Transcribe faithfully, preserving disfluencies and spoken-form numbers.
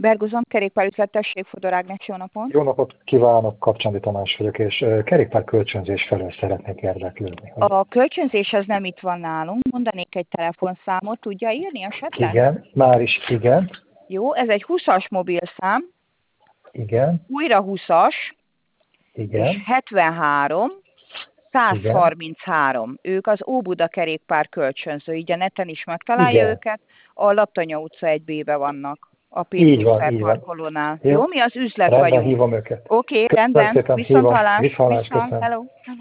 Bergozon, kerékpárüzlet, tessék, Fodor Ágnes, jó napot! Jó napot kívánok, Kapcsándi Tamás vagyok, és uh, kerékpár kölcsönzés felől szeretnék érdeklődni. A kölcsönzés az nem itt van nálunk, mondanék egy telefonszámot, tudja írni esetleg? Igen, már is igen. Jó, ez egy húszas mobilszám, Igen. újra húszas, Igen. és hetvenhárom, száz harminchárom. Ők az Óbuda kerékpár kölcsönző, így a neten is megtalálja Igen. őket, a Laptanya utca egy B-be vannak. A Így van, így van. parkolónál. Jó, Jó, mi az üzlet rendben, vagyunk. hívom őket. Oké, okay, Köszönöm rendben. szépen, Viszont hívom. hallás. Viszont hallás, Viszont, köszönöm. hello.